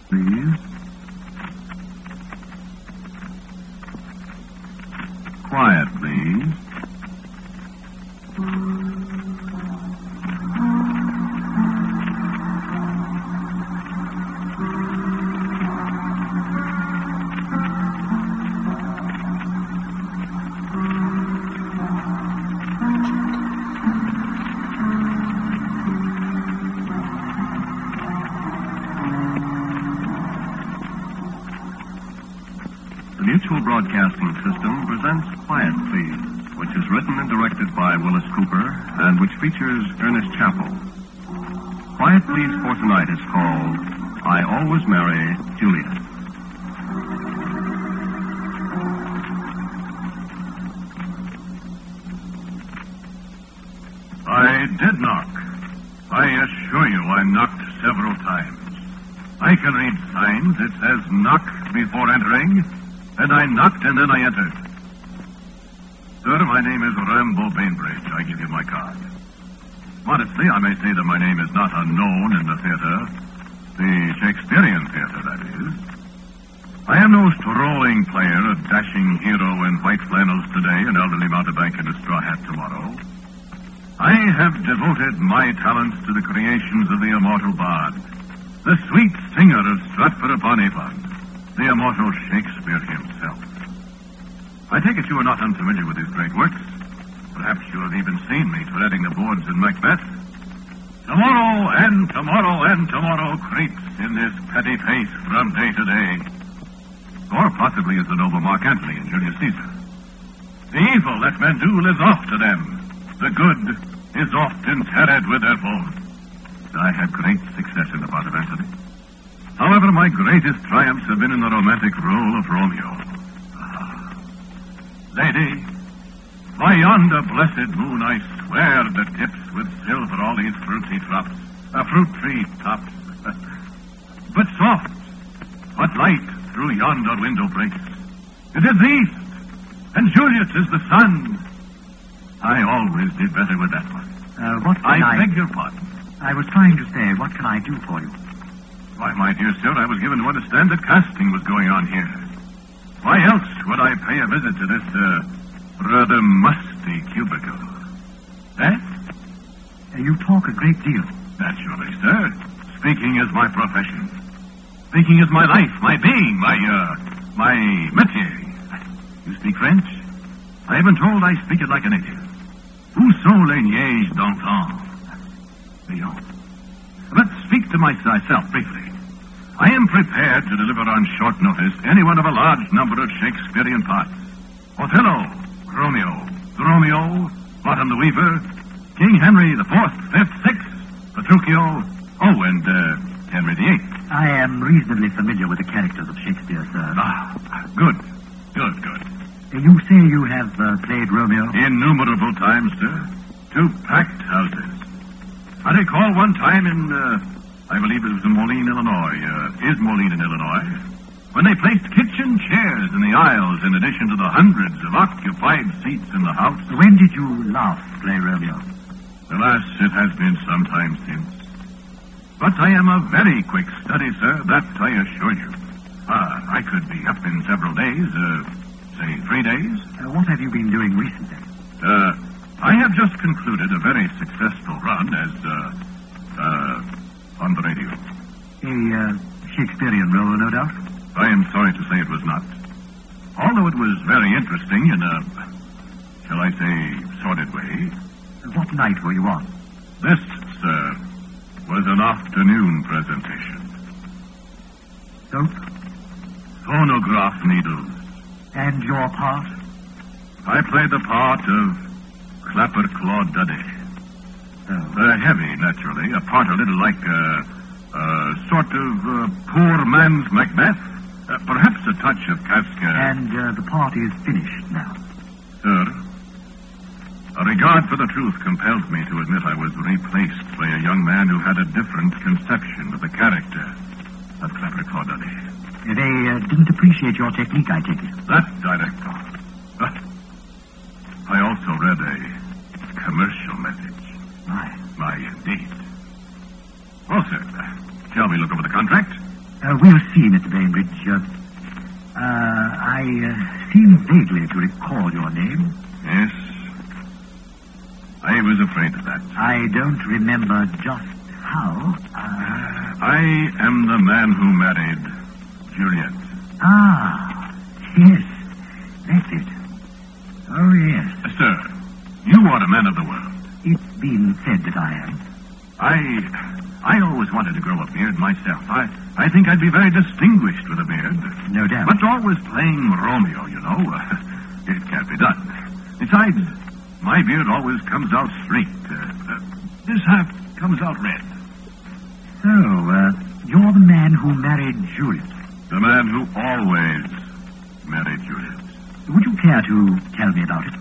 Please. Quiet, please. The Mutual Broadcasting System presents Quiet Please, which is written and directed by Willis Cooper and which features Ernest Chappell. Quiet Please for tonight is called I Always Marry Juliet. I did knock. I assure you I knocked several times. I can read signs. It says knock before entering. And I knocked, and then I entered. Sir, my name is Rambo Bainbridge. I give you my card. Modestly, I may say that my name is not unknown in the theater. The Shakespearean theater, that is. I am no strolling player, a dashing hero in white flannels today, an elderly mountebank in a straw hat tomorrow. I have devoted my talents to the creations of the immortal bard, the sweet singer of Stratford-upon-Avon, the immortal Shakespeare himself. I take it you are not unfamiliar with his great works. Perhaps you have even seen me treading the boards in Macbeth. Tomorrow and tomorrow and tomorrow creeps in this petty pace from day to day. Or possibly as the noble Mark Antony in Julius Caesar. The evil that men do lives oft to them. The good is oft interred with their foes. I had great success in the part of Antony. However, my greatest triumphs have been in the romantic role of Romeo. Lady, by yonder blessed moon, I swear that tips with silver all these fruit tree tops. But soft, what light through yonder window breaks. It is the east, and Juliet is the sun. I always did better with that one. I beg your pardon. I was trying to say, what can I do for you? Why, my dear sir, I was given to understand that casting was going on here. Why else would I pay a visit to this, rather musty cubicle? Eh? You talk a great deal. Naturally, sir. Speaking is my profession. Speaking is my life, my being, my métier. You speak French? I have been told I speak it like a native. Où sont les niaises d'antan? But speak to myself briefly. I am prepared to deliver on short notice any one of a large number of Shakespearean parts. Othello, Romeo, Martin the Weaver, King Henry the IV, Fifth, Sixth, Petruchio, and Henry VIII. I am reasonably familiar with the characters of Shakespeare, sir. Good. You say you have played Romeo? Innumerable times, sir. 2 packed houses. I recall one time in, I believe it was in Moline, Illinois. Is Moline in Illinois? When they placed kitchen chairs in the aisles in addition to the hundreds of occupied seats in the house. When did you last play Romeo? Alas, it has been some time since. But I am a very quick study, sir, that I assure you. I could be up in several days, say 3 days. What have you been doing recently? I have just concluded a very successful run as, on the radio. A Shakespearean role, no doubt? I am sorry to say it was not. Although it was very interesting in a, shall I say, sordid way. What night were you on? This, sir, was an afternoon presentation. Soap? Phonograph needles. And your part? I played the part of Clapper Claude Duddy. Heavy, naturally. A part a little like a sort of poor man's Macbeth. Perhaps a touch of Kafka. And the part is finished now. Sir, a regard for the truth compels me to admit I was replaced by a young man who had a different conception of the character of Clapper Claude Duddy. They didn't appreciate your technique, I take it. That director. I also read a commercial message. My, indeed. Well, sir, shall we look over the contract? We'll see, Mr. Bainbridge. I seem vaguely to recall your name. Yes. I was afraid of that. I don't remember just how. I am the man who married Juliet. Ah, yes. That's it. Oh, yes. Sir, you are a man of the world. It's been said that I am. I always wanted to grow a beard myself. I think I'd be very distinguished with a beard. No doubt. But always playing Romeo, you know. It can't be done. Besides, my beard always comes out straight. This half comes out red. So, you're the man who married Juliet. The man who always married Juliet. Would you care to tell me about it?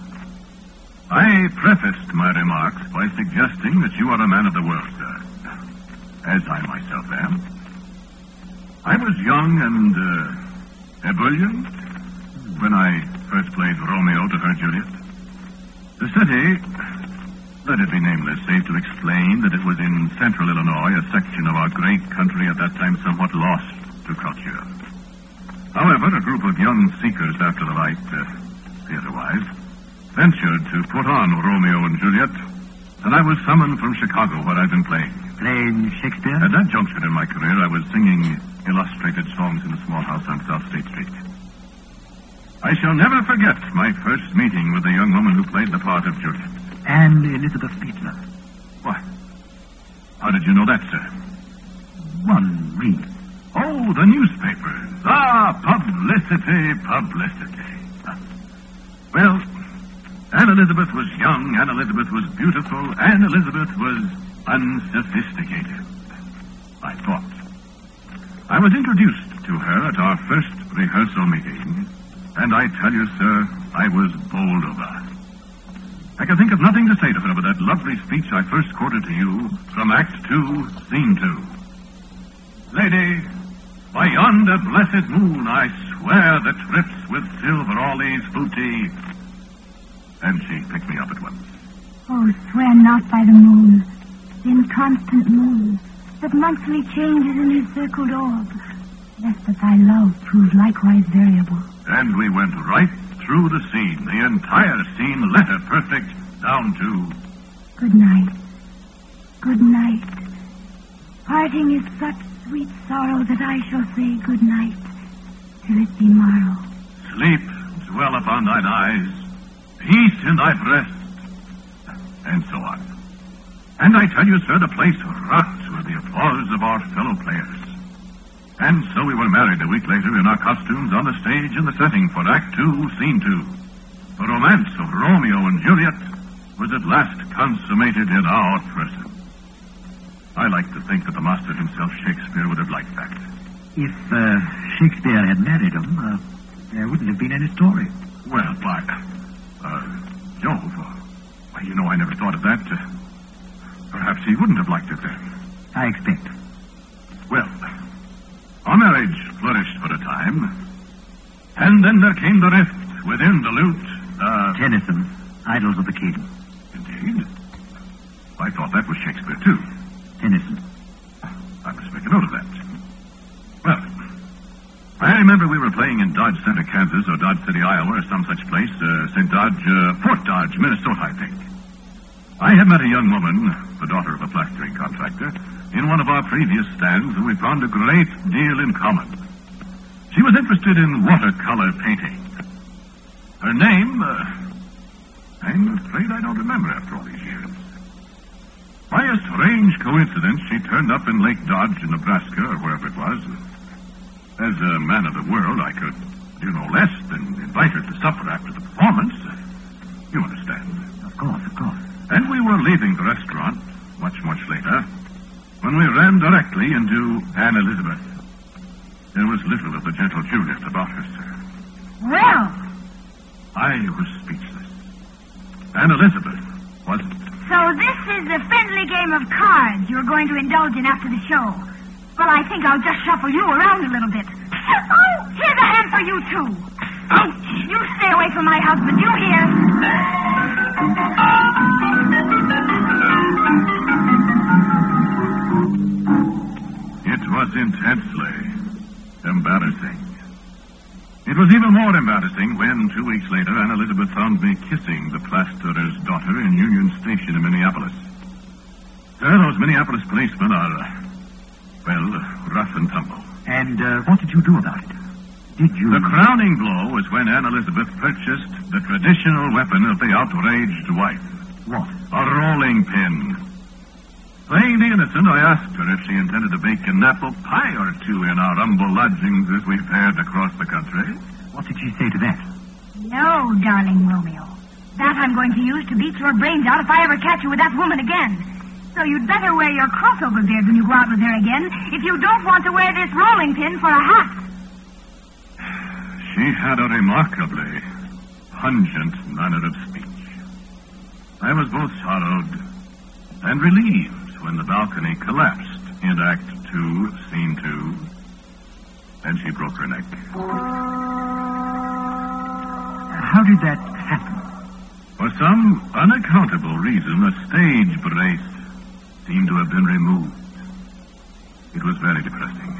I prefaced my remarks by suggesting that you are a man of the world, sir. As I myself am. I was young and ebullient when I first played Romeo to her Juliet. The city, let it be nameless, save to explain that it was in central Illinois, a section of our great country at that time somewhat lost to culture. However, a group of young seekers after the light, theater-wise, ventured to put on Romeo and Juliet, and I was summoned from Chicago, where I'd been playing. Playing Shakespeare? At that juncture in my career, I was singing illustrated songs in a small house on South State Street. I shall never forget my first meeting with the young woman who played the part of Juliet. And Elizabeth Beetler. What? How did you know that, sir? One reads. Oh, the newspapers. Ah, publicity. Well, Anne Elizabeth was young, Anne Elizabeth was beautiful, Anne Elizabeth was unsophisticated, I thought. I was introduced to her at our first rehearsal meeting, and I tell you, sir, I was bowled over. I can think of nothing to say to her but that lovely speech I first quoted to you from Act 2, Scene 2. Lady, by yonder blessed moon, I swear that drips with silver all these booty. And she picked me up at once. Oh, swear not by the moon, the inconstant moon, that monthly changes in his circled orb, lest that thy love prove likewise variable. And we went right through the scene, the entire scene, letter perfect, down to... Good night. Good night. Parting is such sweet sorrow that I shall say good night till it be morrow. Sleep dwell upon thine eyes, peace in thy breast, and so on. And I tell you, sir, the place rocked with the applause of our fellow players. And so we were married a week later in our costumes on the stage in the setting for Act 2, Scene 2. The romance of Romeo and Juliet was at last consummated in our person. I like to think that the master himself, Shakespeare, would have liked that. If Shakespeare had married him, there wouldn't have been any story. Well, by Jove, why, you know, I never thought of that. Perhaps he wouldn't have liked it then. I expect. Well, our marriage flourished for a time, and then there came the rift within the lute. Tennyson, Idyls of the King. Indeed. I thought that was Shakespeare, too. Tennyson. I must make a note of that. Well, I remember we were playing in Dodge Center, Kansas, or Dodge City, Iowa, or some such place. Fort Dodge, Minnesota, I think. I had met a young woman, the daughter of a plastering contractor, in one of our previous stands, and we found a great deal in common. She was interested in watercolor painting. Her name, I'm afraid I don't remember after all these years. By a strange coincidence, she turned up in Lake Dodge, in Nebraska, or wherever it was. As a man of the world, I could do no less than invite her to supper after the performance. You understand? Of course. And we were leaving the restaurant, much later, when we ran directly into Anne Elizabeth. There was little of the gentle Juliet about her, sir. Well, I was speechless. Anne Elizabeth wasn't. so this is the friendly game of cards you're going to indulge in after the show. Well, I think I'll just shuffle you around a little bit. Oh, here's a hand for you, too. Ouch! You stay away from my husband, you hear? It was intensely embarrassing. It was even more embarrassing when, 2 weeks later, Anne Elizabeth found me kissing the plasterer's daughter in Union Station in Minneapolis. Those Minneapolis policemen are, rough and tumble. And what did you do about it? Did you... The crowning blow was when Anne Elizabeth purchased the traditional weapon of the outraged wife. What? A rolling pin. Playing the innocent, I asked her if she intended to bake an apple pie or two in our humble lodgings as we fared across the country. What did she say to that? No, darling Romeo. That I'm going to use to beat your brains out if I ever catch you with that woman again. So you'd better wear your crossover beard when you go out with her again, if you don't want to wear this rolling pin for a hat. She had a remarkably pungent manner of speech. I was both sorrowed and relieved when the balcony collapsed in Act 2, Scene 2, and she broke her neck. How did that happen? For some unaccountable reason, a stage brace seemed to have been removed. It was very depressing.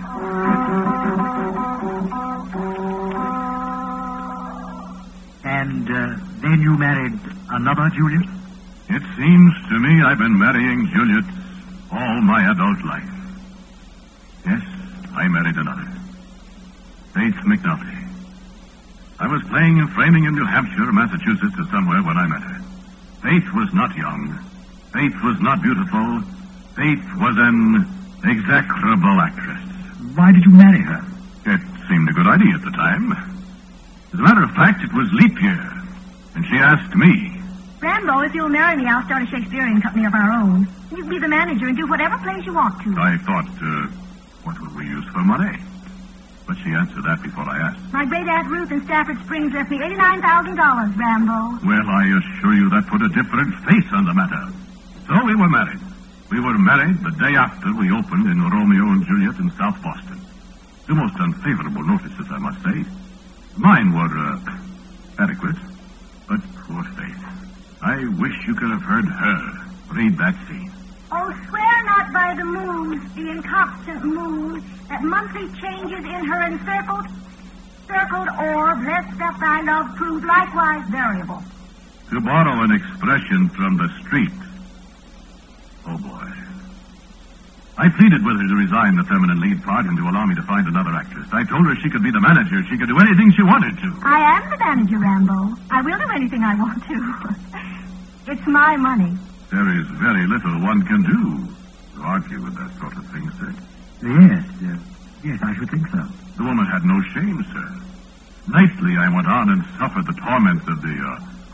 And then you married another Juliet? It seems to me I've been marrying Juliet all my adult life. Yes, I married another. Faith McNulty. I was playing in Framingham, New Hampshire, Massachusetts, or somewhere when I met her. Faith was not young. Faith was not beautiful. Faith was an execrable actress. Why did you marry her? It seemed a good idea at the time. As a matter of fact, it was leap year, and she asked me. Rambo, if you'll marry me, I'll start a Shakespearean company of our own. You can be the manager and do whatever plays you want to. I thought, what would we use for money? But she answered that before I asked. My great-aunt Ruth in Stafford Springs left me $89,000, Rambo. Well, I assure you that put a different face on the matter. So we were married. We were married the day after we opened in Romeo and Juliet in South Boston. The most unfavorable notices, I must say. Mine were, adequate, but poor Faith. I wish you could have heard her read that scene. Oh, swear not by the moon, the inconstant moon, that monthly changes in her encircled orb, lest that thy love prove likewise variable. To borrow an expression from the street. Oh, boy. I pleaded with her to resign the feminine lead part and to allow me to find another actress. I told her she could be the manager. She could do anything she wanted to. I am the manager, Rambo. I will do anything I want to. It's my money. There is very little one can do to argue with that sort of thing, sir. Yes, I should think so. The woman had no shame, sir. Nightly I went on and suffered the torments of the,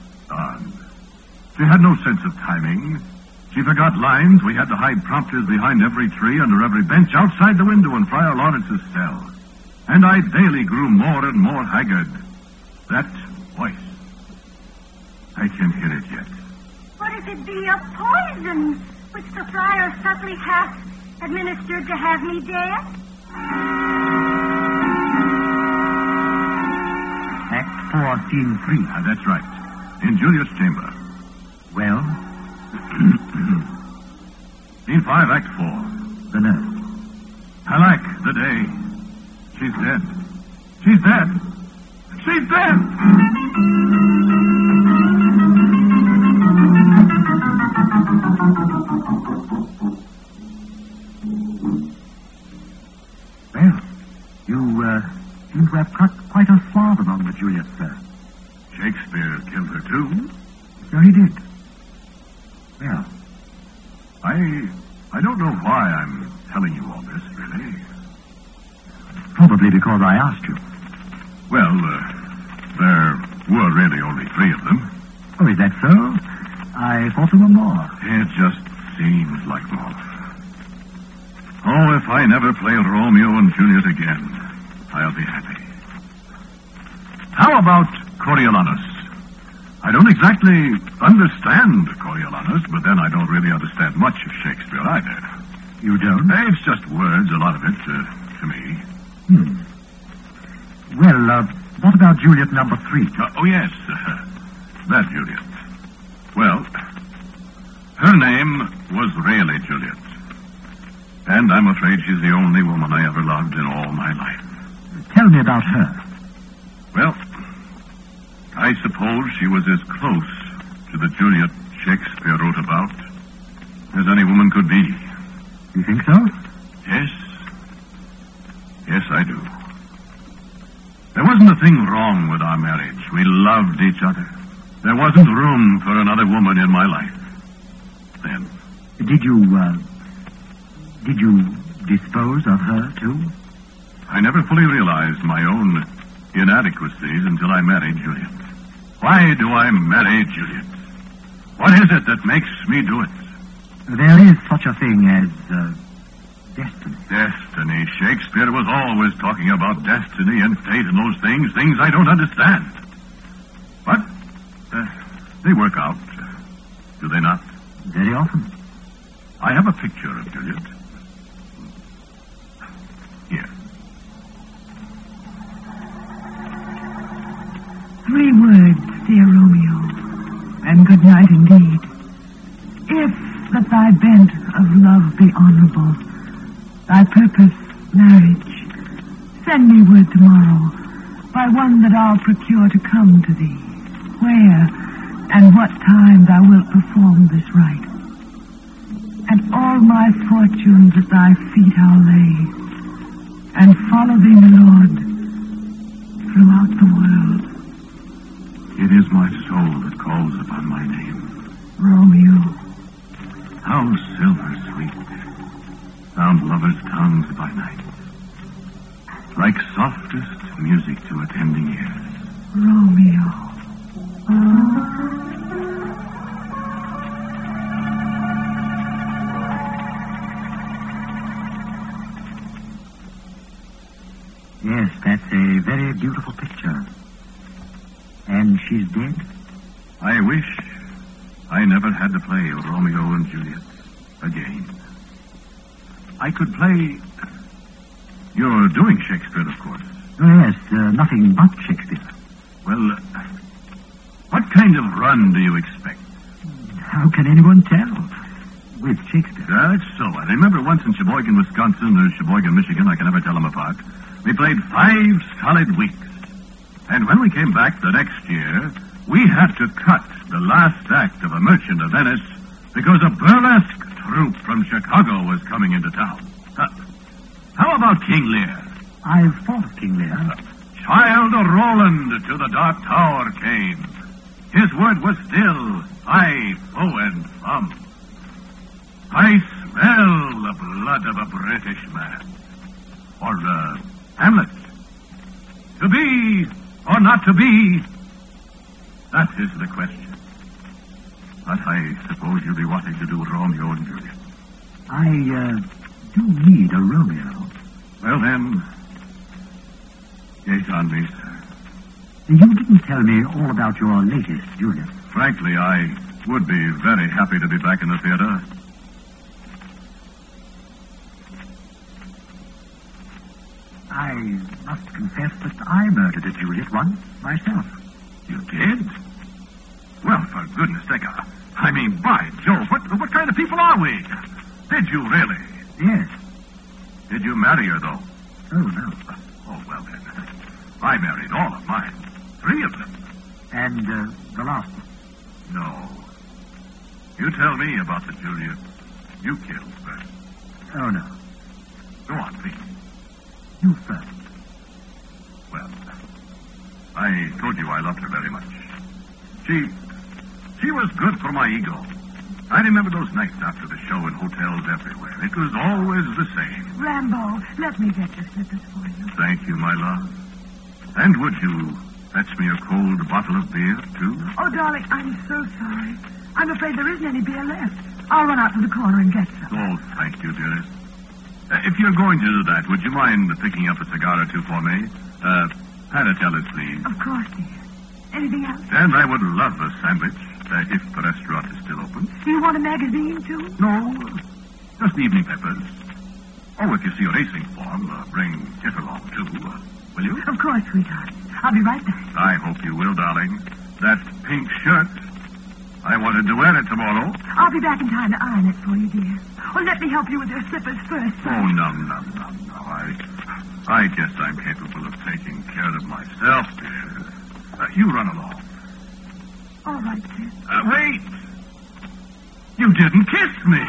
She had no sense of timing. She forgot lines. We had to hide prompters behind every tree, under every bench, outside the window in Friar Lawrence's cell. And I daily grew more and more haggard. That voice. I can hear it yet. What if it be a poison which the friar subtly hath administered to have me dead? Act 4, Scene 3. That's right. In Juliet's chamber. Well? Scene 5, Act 4. The nurse. Halak, the day. She's dead. She's dead. She's dead! Well, you seem to have cut quite a swath among the Juliets, sir. Shakespeare killed her, too. So he did. Well, I don't know why I'm telling you all this, really. Probably because I asked you. Well, there were really only 3 of them. Oh, is that so? I thought there were more. It just seems like more. Oh, if I never play Romeo and Juliet again, I'll be happy. How about Coriolanus? I don't exactly understand Coriolanus, but then I don't really understand much of Shakespeare either. You don't? It's just words, a lot of it, to me. Well, what about Juliet number 3? Oh, yes, that Juliet. Well, her name was really Juliet. And I'm afraid she's the only woman I ever loved in all my life. Tell me about her. Well, I suppose she was as close to the Juliet Shakespeare wrote about as any woman could be. You think so? Yes. Yes, I do. There wasn't a thing wrong with our marriage. We loved each other. There wasn't room for another woman in my life. Then. Did you dispose of her, too? I never fully realized my own inadequacies until I married Juliet. Why do I marry Juliet? What is it that makes me do it? There is such a thing as destiny. Destiny. Shakespeare was always talking about destiny and fate and those things I don't understand. But they work out, do they not? Very often. I have a picture of Juliet. Here. 3 words, dear Romeo, and good night indeed. If that thy bent of love be honorable, thy purpose marriage, send me word tomorrow by one that I'll procure to come to thee, where and what time thou wilt perform this rite. And all my fortunes at thy feet I'll lay, and follow thee, my lord, throughout the world. It is my soul that calls upon my name. Romeo. How silver sweet sound lovers' tongues by night, like softest music to attending ears. Romeo. Yes, that's a very beautiful picture. And she's dead? I wish I never had to play Romeo and Juliet again. I could play... You're doing Shakespeare, of course. Yes, nothing but Shakespeare. Well, what kind of run do you expect? How can anyone tell? With Shakespeare. That's so. I remember once in Sheboygan, Wisconsin, or Sheboygan, Michigan, I can never tell them apart. We played 5 solid weeks. And when we came back the next year, we had to cut the last act of A Merchant of Venice because a burlesque troupe from Chicago was coming into town. How about King Lear? I've thought of King Lear. Child of Roland to the Dark Tower came. His word was still, I, fo, and fum. I smell the blood of a British man. Or, Hamlet. To be or not to be, that is the question. But I suppose you'll be wanting to do Romeo and Juliet. I do need a Romeo. Well, then, gaze on me, sir. You didn't tell me all about your latest Juliet. Frankly, I would be very happy to be back in the theater. I must confess that I murdered a Juliet once myself. You did? Well, for goodness sake, I mean, by Jove, what kind of people are we? Did you really? Yes. Did you marry her, though? Oh, no. Oh, well, then. I married all of mine. 3 of them. And the last one? No. You tell me about the Juliet you killed first. Oh, no. Go on, please. You first. Well, I told you I loved her very much. She was good for my ego. I remember those nights after the show in hotels everywhere. It was always the same. Rambo, let me get your slippers for you. Thank you, my love. And would you fetch me a cold bottle of beer, too? Oh, darling, I'm so sorry. I'm afraid there isn't any beer left. I'll run out to the corner and get some. Oh, thank you, dearest. If you're going to do that, would you mind picking up a cigar or two for me? Panatellas, please. Of course, dear. Anything else? And I would love a sandwich, if the restaurant is still open. Do you want a magazine, too? No, just evening papers. Oh, if you see a racing form, bring Kit along, too. Will you? Of course, sweetheart. I'll be right back. I hope you will, darling. That pink shirt, I wanted to wear it tomorrow. I'll be back in time to iron it for you, dear. Or let me help you with your slippers first. Oh, no. I guess I'm capable of taking care of myself, dear. You run along. All right, dear. Wait! You didn't kiss me!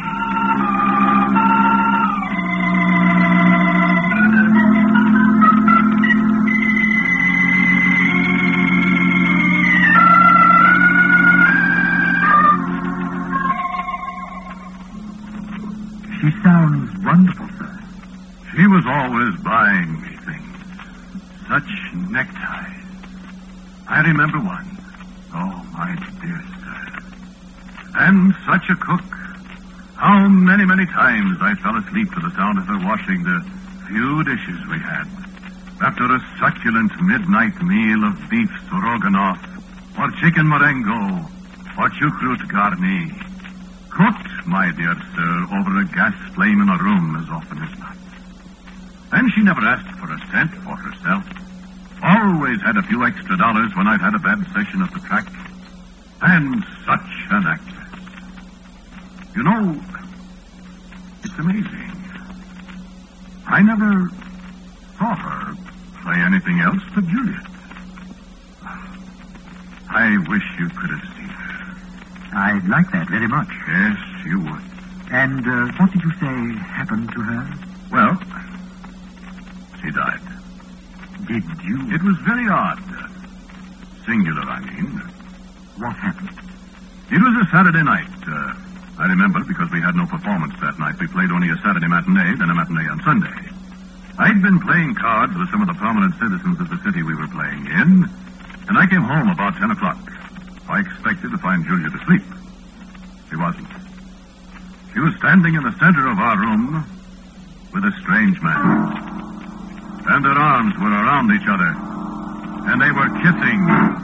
She sounds wonderful, sir. She was always buying me things. Such neckties. I remember one. Oh, my dear sir. And such a cook. How many times I fell asleep to the sound of her washing the few dishes we had. After a succulent midnight meal of beef stroganoff, or chicken marengo, or chucrut garni. Cooked, my dear sir, over a gas flame in a room as often as not. And she never asked for a cent for herself. Always had a few extra dollars when I'd had a bad session at the track. And such an actress. You know, it's amazing. I never saw her play anything else but Juliet. I wish you could have seen her. I'd like that very much. Yes, you would. And what did you say happened to her? Well, she died. Did you? It was very odd. Singular, I mean. What happened? It was a Saturday night. I remember because we had no performance that night. We played only a Saturday matinee, then a matinee on Sunday. I'd been playing cards with some of the prominent citizens of the city we were playing in, and I came home about 10 o'clock. I expected to find Juliet asleep. She wasn't. She was standing in the center of our room with a strange man. And their arms were around each other. And they were kissing.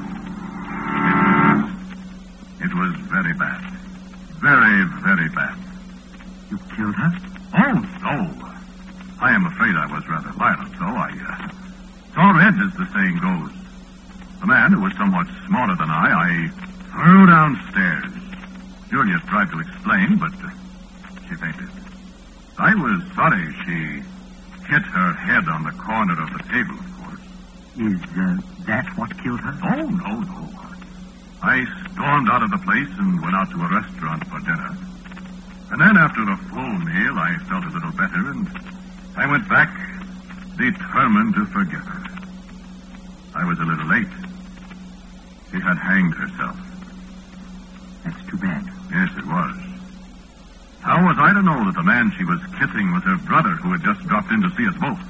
It was very bad. Very, very bad. You killed her? Oh, no. I am afraid I was rather violent, so I saw red, as the saying goes. The man, who was somewhat smaller than I threw downstairs. Juliet tried to explain, but she fainted. I was sorry she hit her head on the corner of the table, of course. Is that what killed her? Oh, no. I stormed out of the place and went out to a restaurant for dinner. And then after a full meal, I felt a little better, and I went back, determined to forget her. I was a little late. She had hanged herself. That's too bad. Yes, it was. How was I to know that the man she was kissing was her brother who had just dropped in to see us both?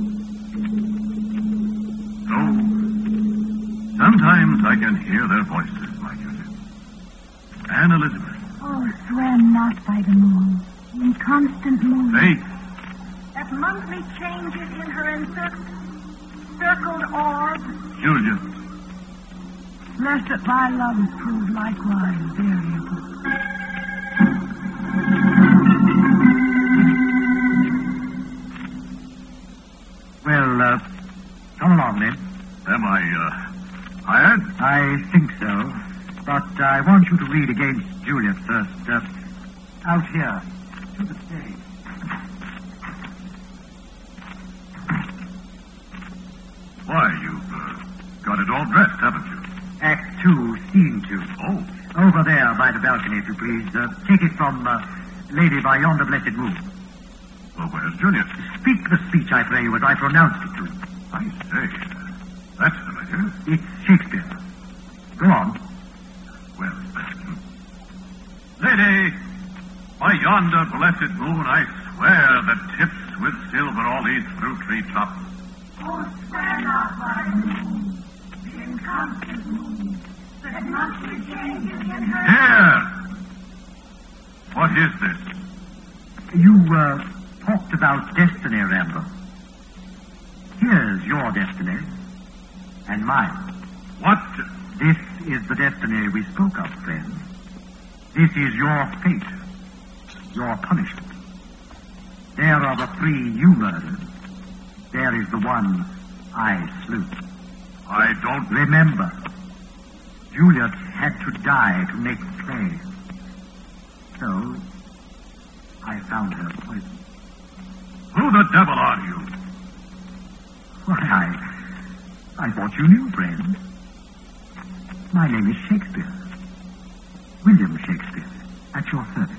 So, sometimes I can hear their voices, my Juliet. And Elizabeth. Oh, swear not by the moon. In constant moon. Faith. That monthly changes in her encircled orb. Juliet. Lest that thy love prove likewise variable. Well, come along then. Am I, hired? I think so. But I want you to read against Juliet first. Out here, to the stage. Why, you've got it all dressed, haven't you? Act 2, Scene 2. Oh. Over there by the balcony, if you please. Take it from Lady by Yonder Blessed Moon. Well, where's Juliet? Speak the speech, I pray you, as I pronounced it to you. I say, that's familiar. It's Shakespeare. Go on. Well, lady, by yonder blessed moon, I swear that tips with silver all these fruit tree tops. Oh, swear not by the moon. In constant moon. That monthly changes in her... Here! What is this? You, talked about destiny, Rambo. Here's your destiny. And mine. What? This is the destiny we spoke of, friend. This is your fate. Your punishment. There are the 3 you murdered. There is the one I slew. I don't... Remember, Juliet had to die to make the play. So, I found her poison. Who the devil are you? Why, I thought you knew, friend. My name is Shakespeare. William Shakespeare, at your service.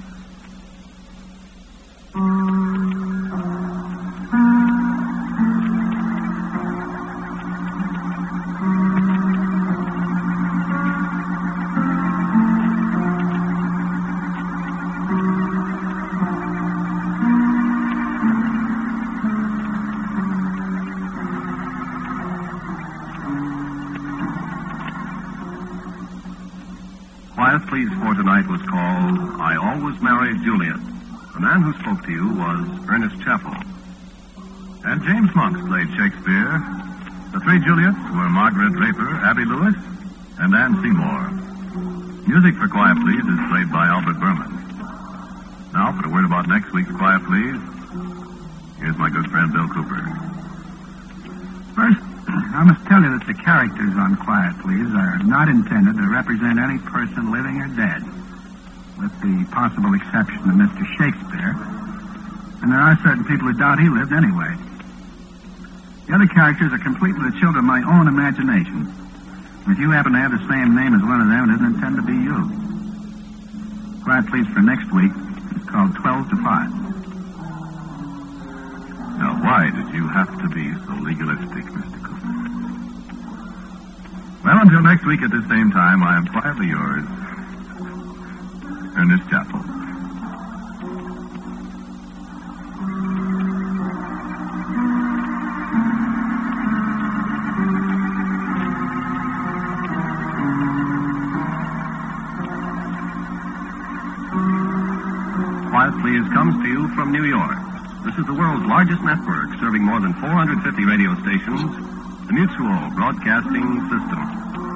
Quiet Please for tonight was called I Always Married Juliet. The man who spoke to you was Ernest Chappell. And James Monks played Shakespeare. The three Juliets were Margaret Draper, Abby Lewis, and Anne Seymour. Music for Quiet Please is played by Albert Berman. Now, for a word about next week's Quiet Please, here's my good friend Bill Cooper. First, I must tell you that the characters on Quiet Please are not intended to represent any person living or dead, with the possible exception of Mr. Shakespeare. And there are certain people who doubt he lived anyway. The other characters are completely the children of my own imagination. If you happen to have the same name as one of them, it isn't intended to be you. Quiet Please for next week is called 12 to 5. Now, why did you have to be so legalistic, Mr. Cooper? Well, until next week at the same time, I am quietly yours, Ernest Chappell. Quiet Please comes to you from New York. This is the world's largest network, serving more than 450 radio stations, the Mutual Broadcasting System.